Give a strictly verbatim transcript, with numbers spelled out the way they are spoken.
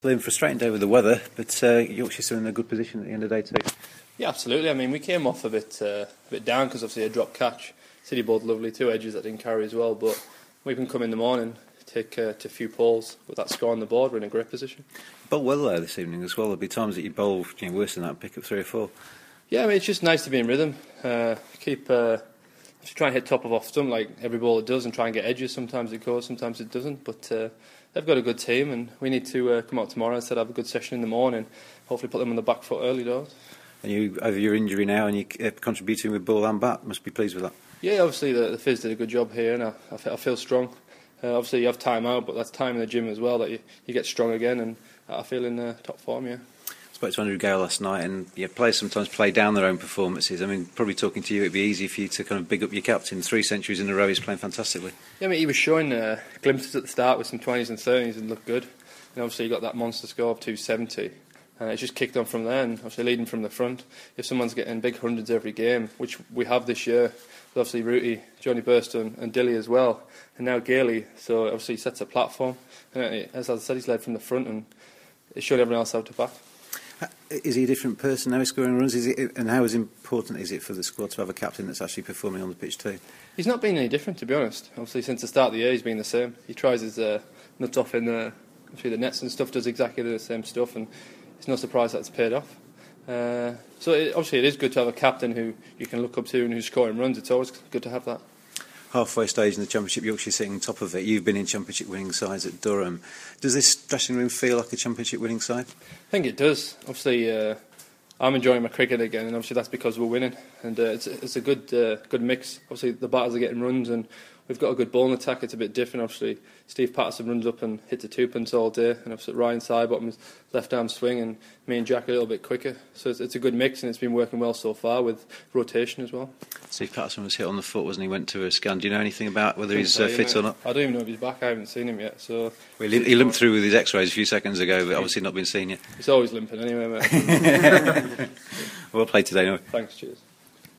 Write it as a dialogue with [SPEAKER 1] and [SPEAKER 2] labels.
[SPEAKER 1] Been frustrating day with the weather, but uh, Yorkshire's still in a good position at the end of the day too.
[SPEAKER 2] Yeah, absolutely. I mean, we came off a bit uh, a bit down because obviously a drop catch. City bowled lovely, two edges that didn't carry as well, but we can come in the morning, take uh, to a few poles with that score on the board. We're in a great position.
[SPEAKER 1] Bowled well there this evening as well. There'll be times that you bowl you know, worse than that and pick up three or four.
[SPEAKER 2] Yeah, I mean, it's just nice to be in rhythm. Uh, keep uh, try and hit top of off stump like every bowler does, and try and get edges. Sometimes it goes, sometimes it doesn't. But uh, they've got a good team, and we need to uh, come out tomorrow and have a good session in the morning. Hopefully, put them on the back foot early doors.
[SPEAKER 1] And you over your injury now, and you're uh, contributing with ball and bat. Must be pleased with that.
[SPEAKER 2] Yeah, obviously the, the Fizz did a good job here, and I, I, feel, I feel strong. Uh, obviously, you have time out, but that's time in the gym as well that you, you get strong again, and I feel in uh, top form. Yeah.
[SPEAKER 1] I spoke to Andrew Gale last night, and yeah, players sometimes play down their own performances. I mean, probably talking to you, it'd be easy for you to kind of big up your captain. Three centuries in a row, he's playing fantastically.
[SPEAKER 2] Yeah, I mean, he was showing uh, glimpses at the start with some twenties and thirties and looked good. And obviously, he got that monster score of two seventy. Uh, it's just kicked on from there, and obviously leading from the front. If someone's getting big hundreds every game, which we have this year, with obviously Rooty, Johnny Burstone and Dilly as well, and now Gailey, so obviously he sets a platform. And as I said, he's led from the front, and it's showing everyone else how to back.
[SPEAKER 1] Is he a different person now he's scoring runs? Is it, and how is important is it for the squad to have a captain that's actually performing on the pitch too?
[SPEAKER 2] He's not been any different, to be honest. Obviously, since the start of the year, he's been the same. He tries his uh, nuts off in the, the nets and stuff, does exactly the same stuff, and it's no surprise that it's paid off. Uh, so it, obviously it is good to have a captain who you can look up to and who's scoring runs. It's always good to have that.
[SPEAKER 1] Halfway stage in the Championship, Yorkshire sitting top of it. You've been in Championship winning sides at Durham. Does this dressing room feel like a Championship winning side?
[SPEAKER 2] I think it does. Obviously, uh, I'm enjoying my cricket again, and obviously that's because we're winning. And uh, it's, it's a good uh, good mix. Obviously the batters are getting runs, and we've got a good bowling attack. It's a bit different. Obviously Steve Patterson runs up and hits the two punts all day, and obviously Ryan Sidebottom's left arm swing, and me and Jack a little bit quicker. So it's, it's a good mix, and it's been working well so far with rotation as well.
[SPEAKER 1] Steve Patterson was hit on the foot, wasn't he? Went to a scan. Do you know anything about whether he's
[SPEAKER 2] so,
[SPEAKER 1] uh, fit
[SPEAKER 2] know,
[SPEAKER 1] or not?
[SPEAKER 2] I don't even know if he's back. I haven't seen him yet. So
[SPEAKER 1] well, he, he limped through with his X-rays a few seconds ago, but obviously not been seen yet.
[SPEAKER 2] He's always limping anyway, mate.
[SPEAKER 1] Well played today, anyway.
[SPEAKER 2] Thanks, cheers.